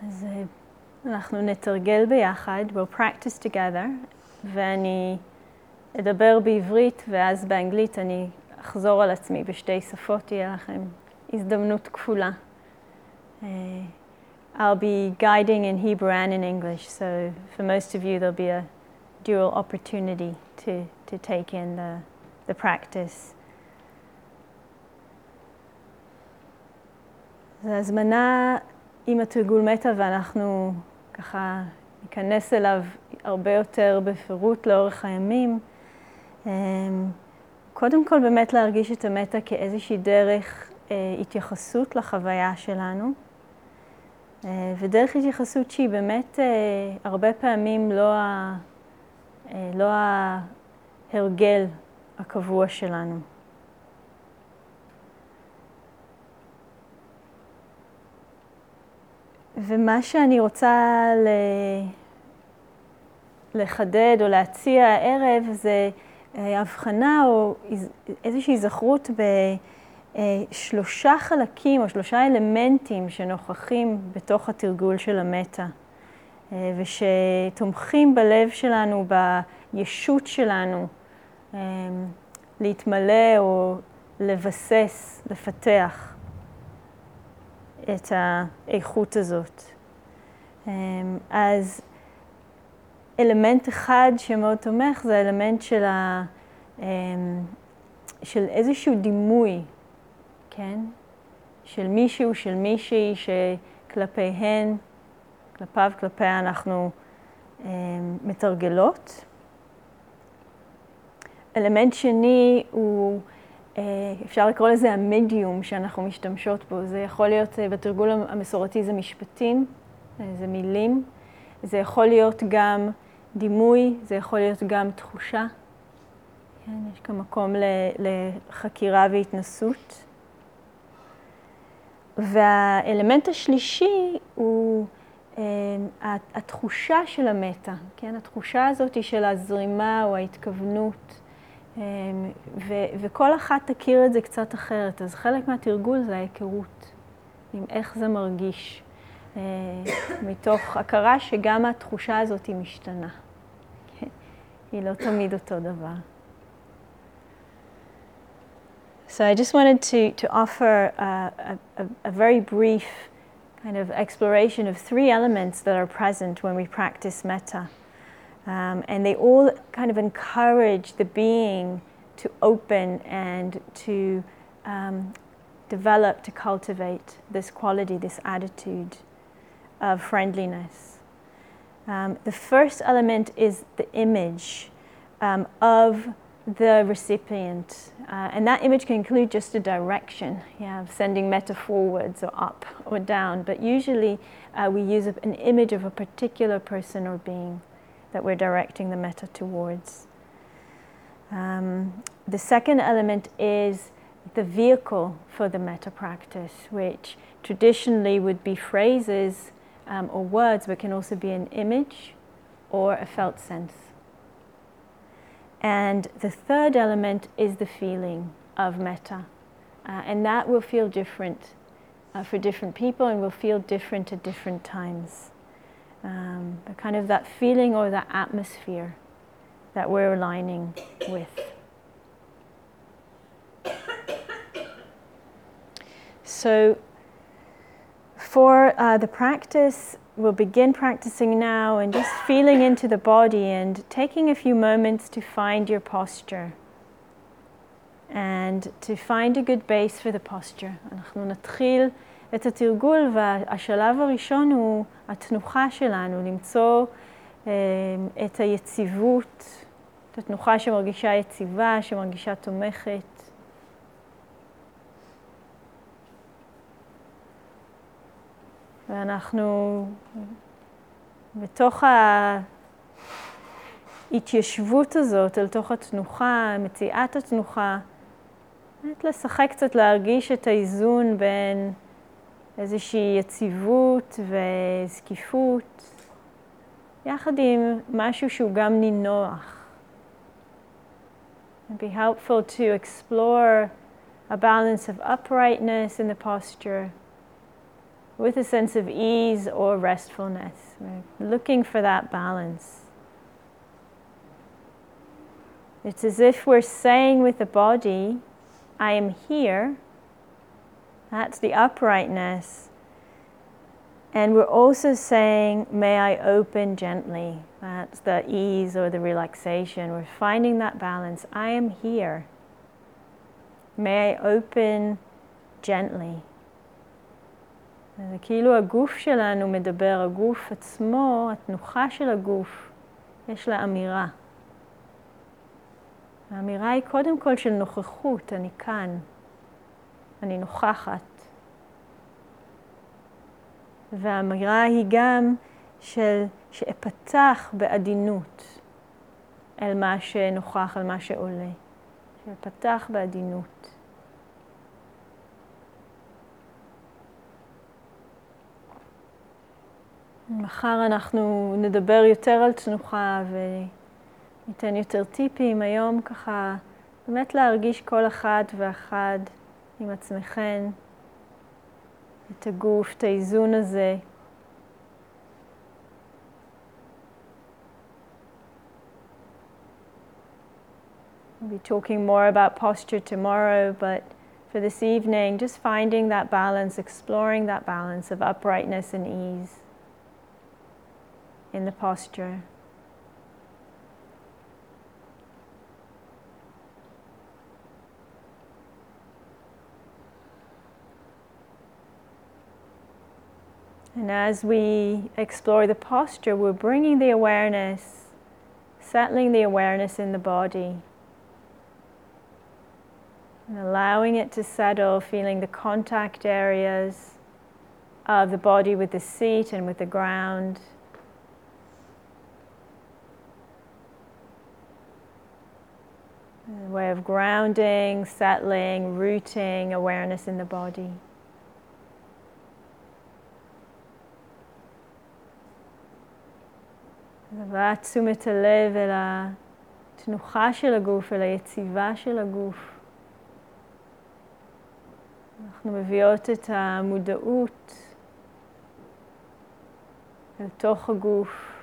אז אנחנו נתרגל ביחד, we'll practice together, ואני אדבר בעברית ואז באנגלית אני אחזור על עצמי בשתי שפות, תהיה לכם הזדמנות כפולה. I'll be guiding in Hebrew and in English, so for most of you there'll be a dual opportunity to take in the practice. זו הזמנה עם התרגול מטה ואנחנו ככה ניכנס אליו הרבה יותר בפירוט לאורך הימים. קודם כל באמת להרגיש את המטה כאיזושהי דרך התייחסות לחוויה שלנו. ודרך התייחסות שהיא באמת הרבה פעמים לא ההרגל הקבוע שלנו. ומה שאני רוצה לחדד או להציע הערב זה הבחנה או איזושהי זכרות בשלושה חלקים או שלושה אלמנטים שנוכחים בתוך התרגול של המטה ושתומכים בלב שלנו, בישות שלנו, להתמלא או לבסס, לפתח את האיכות הזאת. אז אלמנט אחד שמאוד תומך זה האלמנט של איזשהו דימוי, כן? של מישהו, של מישהי שכלפיהן, כלפיו, כלפיה אנחנו מתרגלות. אלמנט שני הוא, אפשר לקרוא לזה המדיום שאנחנו משתמשות בו. זה יכול להיות, בתרגול המסורתי זה משפטים, זה מילים. זה יכול להיות גם דימוי, זה יכול להיות גם תחושה. כן, יש כאן מקום לחקירה והתנסות. והאלמנט השלישי הוא התחושה של המטה. כן, התחושה הזאת היא של הזרימה או ההתכוונות. וכל אחת תכיר את זה קצת אחרת. אז חלק מהתרגול זה ההיכרות, עם איך זה מרגיש. מתוך הכרה שגם התחושה הזאת היא משתנה. היא לא תמיד אותו דבר. So I just wanted to offer a very brief kind of exploration of three elements that are present when we practice metta. And they all kind of encourage the being to open and to develop, to cultivate this quality, this attitude of friendliness. The first element is the image of the recipient. And that image can include just a direction, sending metta forwards or up or down. But usually we use an image of a particular person or being that we're directing the metta towards. The second element is the vehicle for the metta practice, which traditionally would be phrases or words, but can also be an image or a felt sense. And the third element is the feeling of metta. And that will feel different for different people and will feel different at different times. Kind of that feeling or that atmosphere that we're aligning with. So for the practice, we'll begin practicing now and just feeling into the body and taking a few moments to find your posture and to find a good base for the posture. אנחנו נתחיל את התרגול והשלב הראשון הוא התנוחה שלנו, למצוא את היציבות, את התנוחה שמרגישה יציבה, שמרגישה תומכת. ואנחנו בתוך ההתיישבות הזאת, אל תוך התנוחה, מציאת התנוחה, לשחק קצת, להרגיש את האיזון בין איזושהי יציבות וזקיפות, יחד עם משהו שהוא גם נינוח. It'd be helpful to explore a balance of uprightness in the posture with a sense of ease or restfulness. We're looking for that balance. It's as if we're saying with the body, I am here. That's the uprightness. And we're also saying, may I open gently. That's the ease or the relaxation. We're finding that balance. I am here. May I open gently. זה כאילו הגוף שלנו מדבר, הגוף עצמו, התנוחה של הגוף, יש לה אמירה. האמירה היא קודם כל של נוכחות, אני כאן, אני נוכחת. והאמירה היא גם של שאפתח בעדינות אל מה שנוכח, אל מה שעולה. שאפתח בעדינות. מחר אנחנו נדבר יותר על תנוחה וניתן יותר טיפים. היום ככה באמת להרגיש כל אחד ואחד עם עצמכן את הגוף, את האיזון הזה. We'll be talking more about posture tomorrow, but for this evening, just finding that balance, exploring that balance of uprightness and ease in the posture. And as we explore the posture, we're bringing the awareness, settling the awareness in the body, and allowing it to settle, feeling the contact areas of the body with the seat and with the ground. A way of grounding, settling, rooting awareness in the body. הבאת תשומת הלב אל התנוחה של הגוף, אל היציבה של הגוף. אנחנו מביאות את המודעות אל תוך הגוף.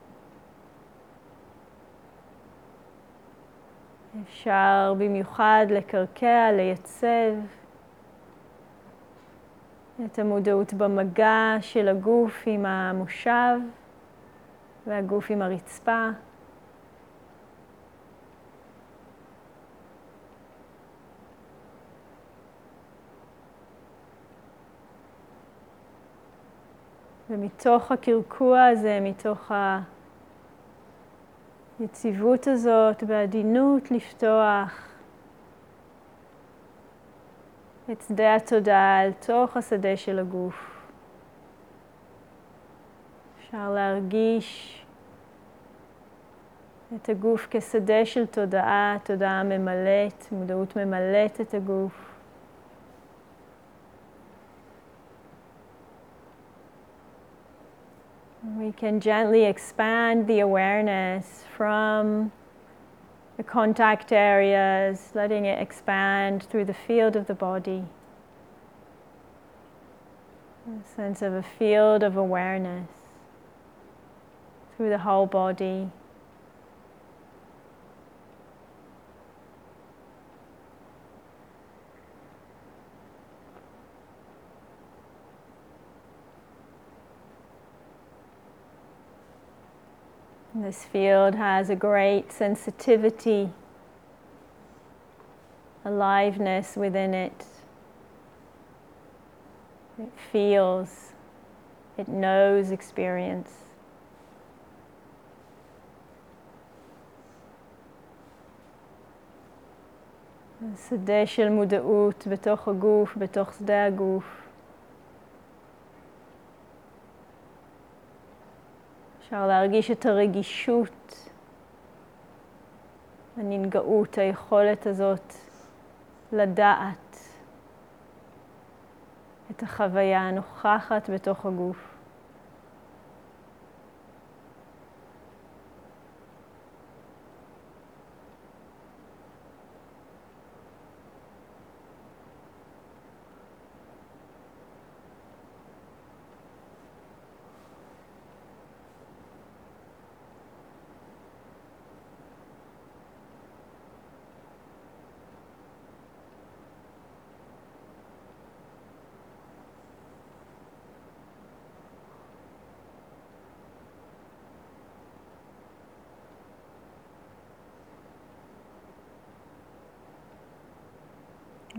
אפשר במיוחד לקרקע, לייצב את המודעות במגע של הגוף עם המושב והגוף עם הרצפה. ומתוך הקרקוע הזה, מתוך היציבות הזאת, בעדינות לפתוח את שדה התודעה אל תוך השדה של הגוף. אפשר להרגיש את הגוף כשדה של תודעה, תודעה ממלאת, מודעות ממלאת את הגוף. We can gently expand the awareness from the contact areas, letting it expand through the field of the body. A sense of a field of awareness through the whole body. This field has a great sensitivity, aliveness within it. It feels, it knows experience. שדה של מודעות בתוך הגוף, בתוך שדה הגוף. אפשר להרגיש את הרגישות, הננגעות, היכולת הזאת לדעת את החוויה הנוכחת בתוך הגוף.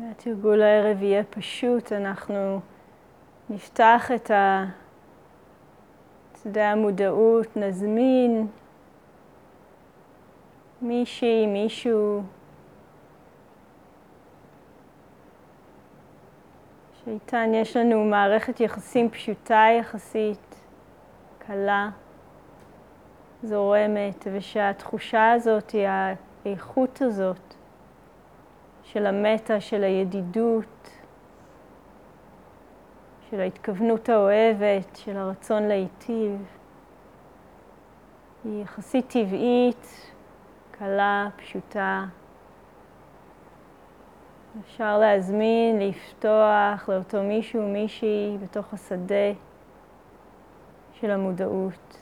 התרגול הערב יהיה פשוט, אנחנו נפתח את שדה המודעות, נזמין מישהי, מישהו שאיתן יש לנו מערכת יחסים פשוטה יחסית, קלה, זורמת, ושהתחושה הזאת היא האיכות הזאת של המטה, של הידידות, של ההתכוונות האוהבת, של הרצון להיטיב. היא יחסית טבעית, קלה, פשוטה. אפשר להזמין, לפתוח לאותו מישהו, מישהי, בתוך השדה של המודעות.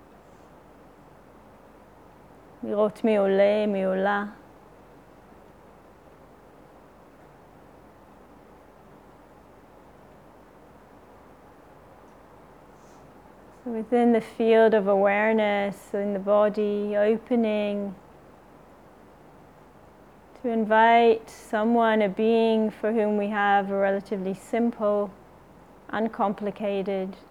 לראות מי עולה, מי עולה. So within the field of awareness in the body, opening to invite someone, a being for whom we have a relatively simple, uncomplicated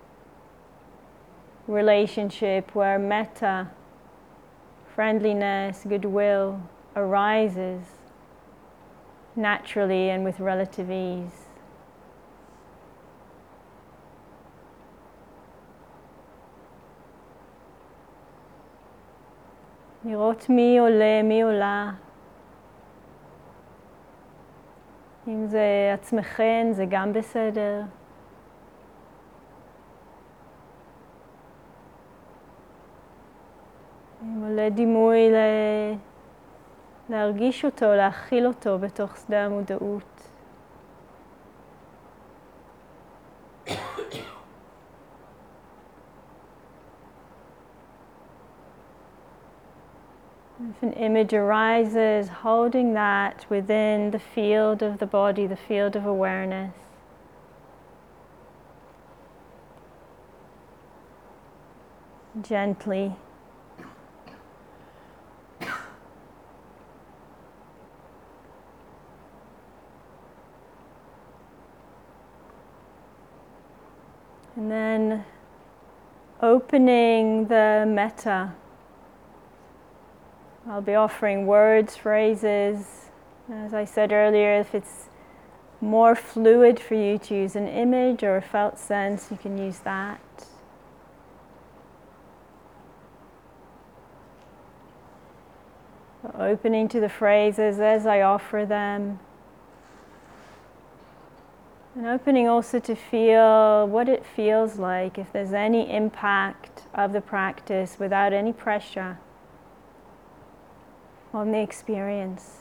relationship where metta, friendliness, goodwill arises naturally and with relative ease. לראות מי עולה, מי עולה. אם זה עצמכן, זה גם בסדר. אם עולה דימוי להרגיש אותו, להכיל אותו בתוך שדה המודעות. If an image arises, holding that within the field of the body, the field of awareness. Gently. And then opening the metta. I'll be offering words, phrases. As I said earlier, if it's more fluid for you to use an image or a felt sense, you can use that. So opening to the phrases as I offer them. And opening also to feel what it feels like, if there's any impact of the practice without any pressure on the experience.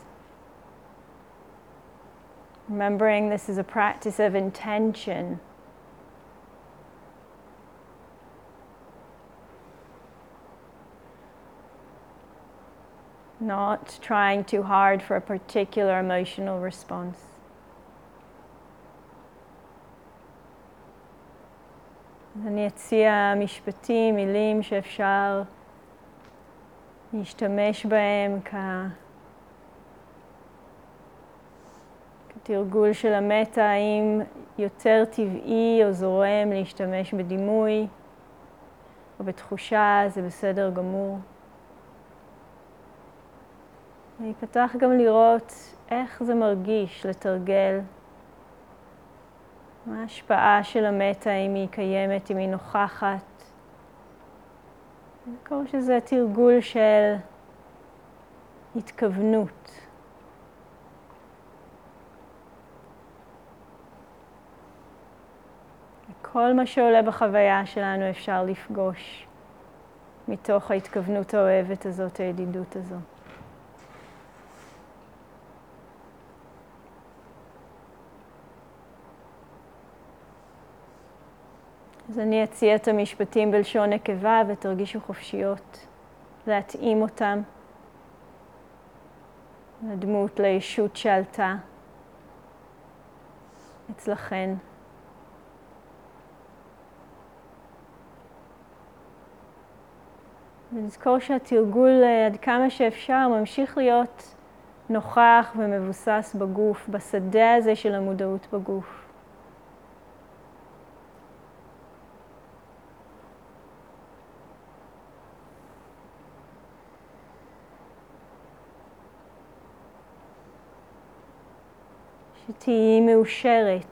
Remembering this is a practice of intention. Not trying too hard for a particular emotional response. אז אני אציע משפטים, מילים שאפשר להשתמש בהם כתרגול של המטה, האם יותר טבעי או זורם להשתמש בדימוי או בתחושה, זה בסדר גמור. אני פתח גם לראות איך זה מרגיש לתרגל. מה ההשפעה של המטה, אם היא קיימת, אם היא נוכחת. אני קורא שזה תרגול של התכוונות. כל מה שעולה בחוויה שלנו אפשר לפגוש מתוך ההתכוונות האוהבת הזאת, הידידות הזו. אז אני אציע את המשפטים בלשון נקבה ותרגישו חופשיות להתאים אותם לדמות, לישות שעלתה אצלכן. ונזכור שהתרגול עד כמה שאפשר ממשיך להיות נוכח ומבוסס בגוף, בשדה הזה של המודעות בגוף. שתהיי מאושרת.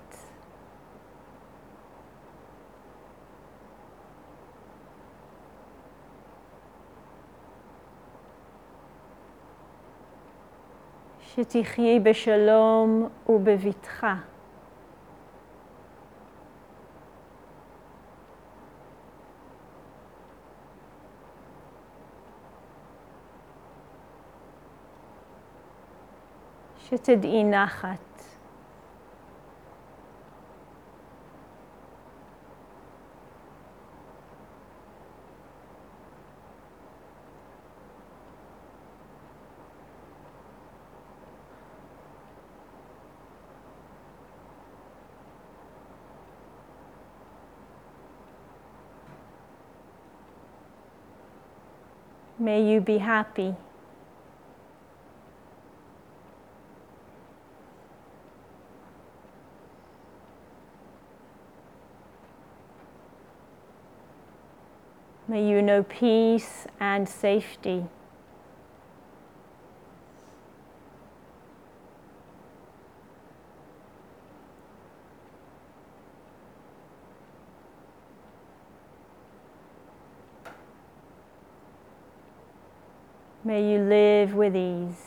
שתחיי בשלום ובבטחה. שתדעי נחת. May you be happy. May you know peace and safety. May you live with ease.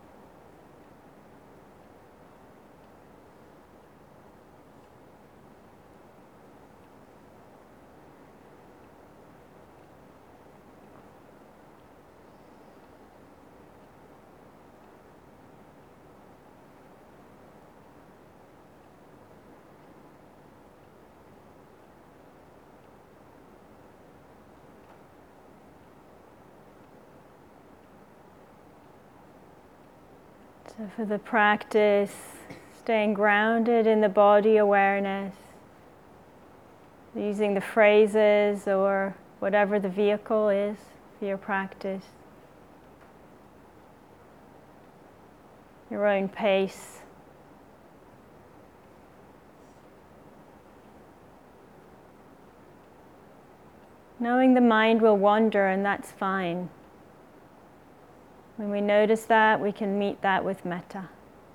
So for the practice, staying grounded in the body awareness, using the phrases or whatever the vehicle is for your practice, your own pace. Knowing the mind will wander, and that's fine. When we notice that, we can meet that with metta.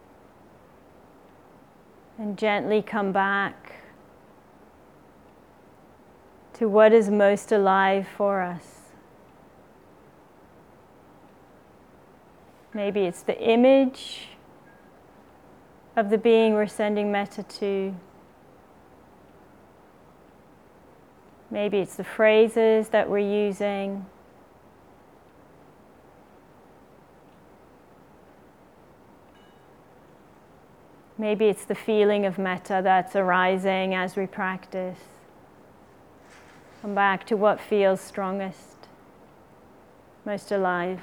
And gently come back to what is most alive for us. Maybe it's the image of the being we're sending metta to. Maybe it's the phrases that we're using. Maybe it's the feeling of metta that's arising as we practice. Come back to what feels strongest, most alive.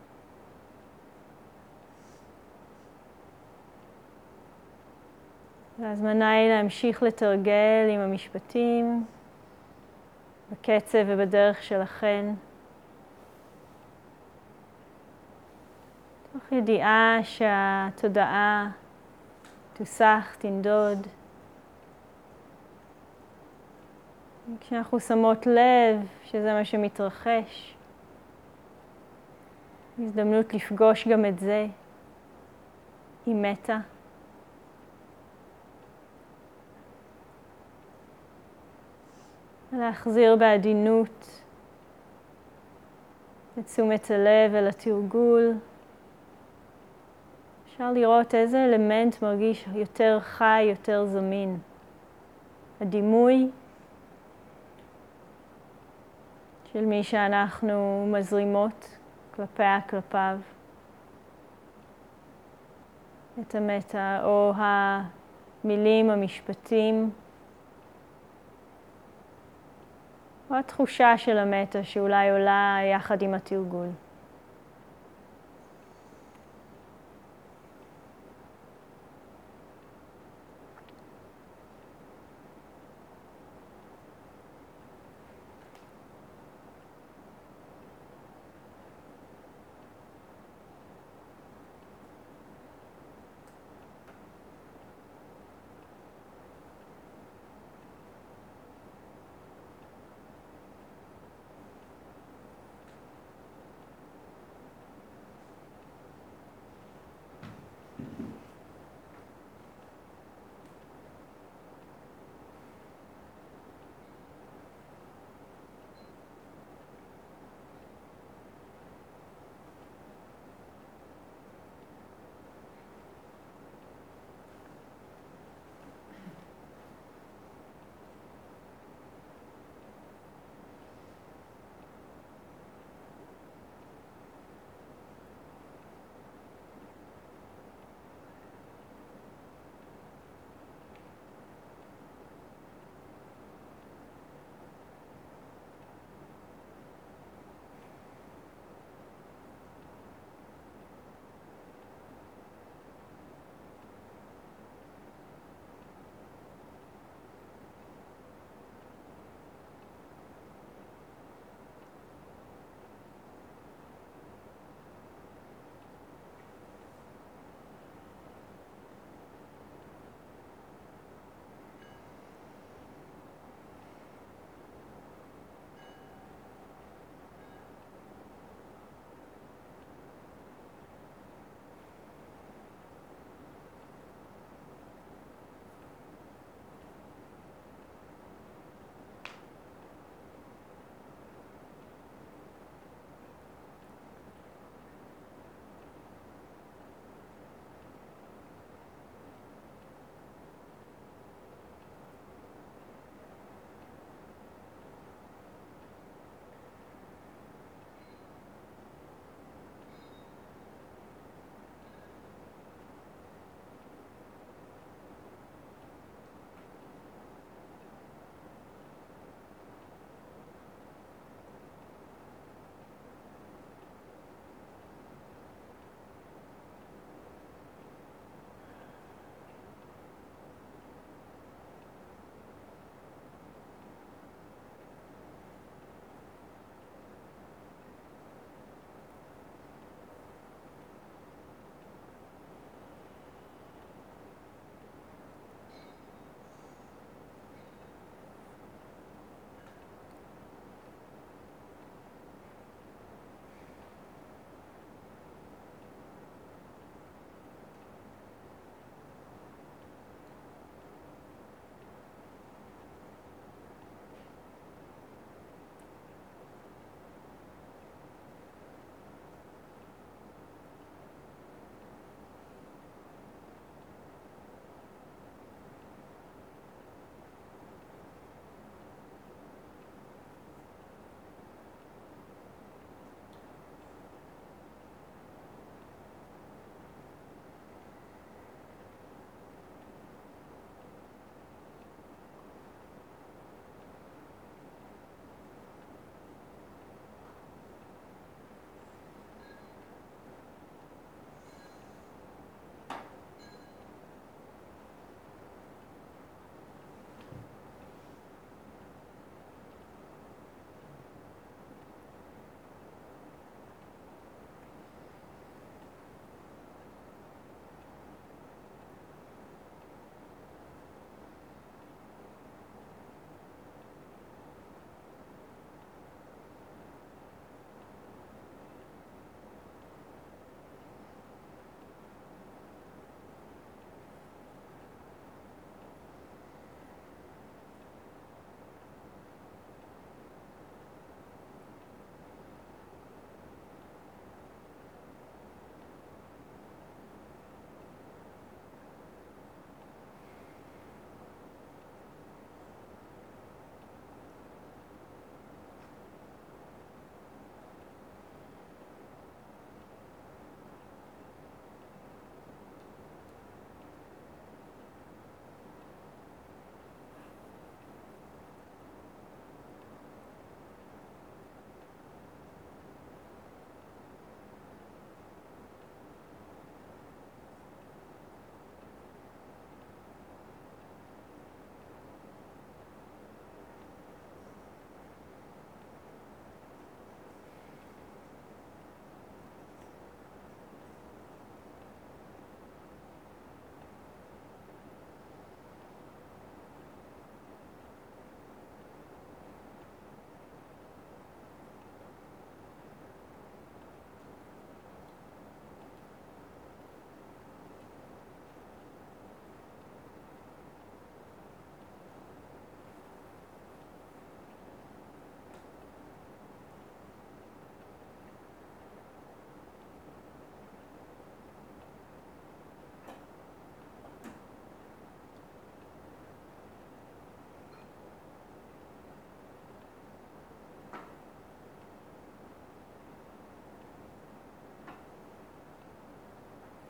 והזמן להמשיך לתרגל עם המשפטים בקצב ובדרך שלכן. תוך ידיעה שהתודעה תוסח, תנדוד. כשאנחנו שמות לב שזה מה שמתרחש, הזדמנות לפגוש גם את זה עם מטה. להחזיר בעדינות את תשומת הלב אל התרגול. אפשר לראות איזה אלמנט מרגיש יותר חי, יותר זמין. הדימוי של מי שאנחנו מזרימות כלפיו. את המטה או המילים, המשפטים. או התחושה של המטה שאולי עולה יחד עם התרגול.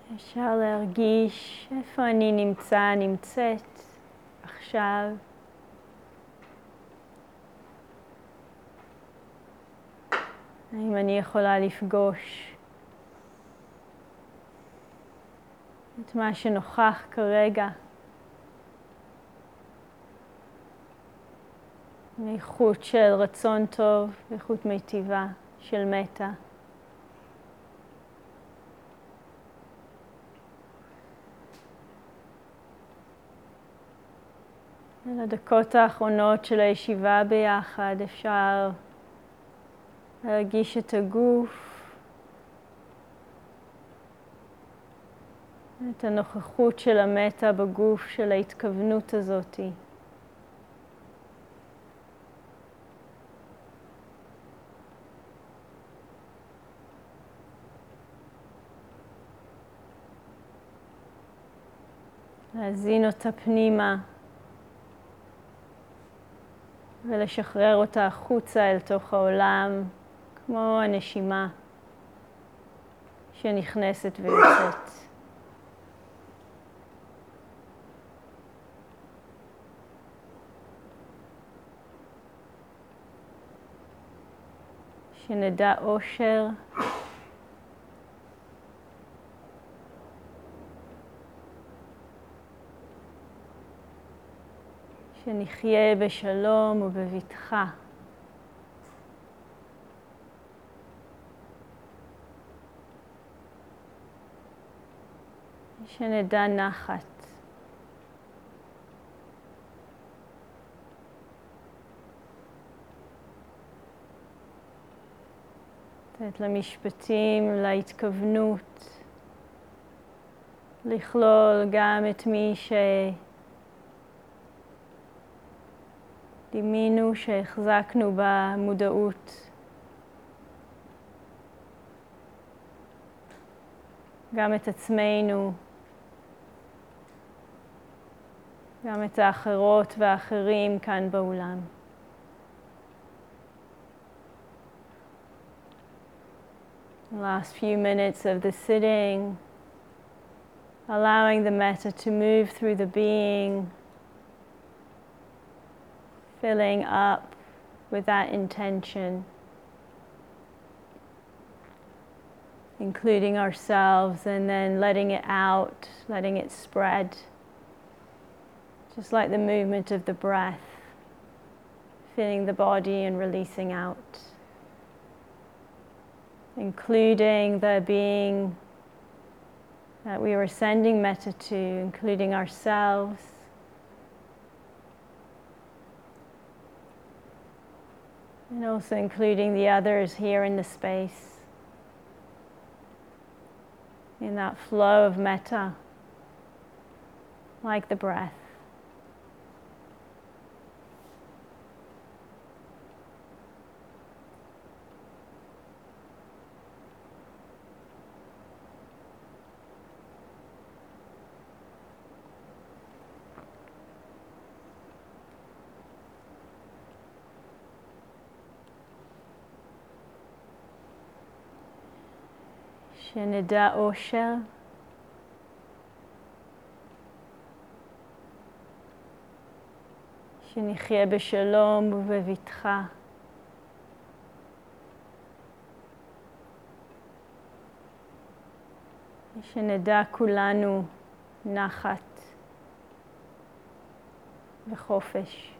אפשר להרגיש איפה אני נמצאת עכשיו. האם אני יכולה לפגוש את מה שנוכח כרגע מאיכות של רצון טוב, איכות מיטיבה של מטה. לדקות האחרונות של הישיבה ביחד אפשר להרגיש את הגוף, את הנוכחות של המטה בגוף, של ההתכוונות הזאת. להזין אותה פנימה ולשחרר אותה החוצה אל תוך העולם, כמו הנשימה שנכנסת ויוצאת. שנדע אושר, שנחיה בשלום ובבטחה. שנדע נחת. לתת למשפטים, להתכוונות, לכלול גם את מי דימינו שהחזקנו במודעות, גם את עצמנו, גם את האחרות והאחרים כאן באולם. The last few minutes of the sitting, allowing the metta to move through the being, filling up with that intention, including ourselves, and then letting it out, letting it spread, just like the movement of the breath, filling the body and releasing out. Including the being that we are sending metta to, including ourselves, and also including the others here in the space, in that flow of metta, like the breath. שנדע אושר, שנחיה בשלום ובבטחה, שנדע כולנו נחת וחופש.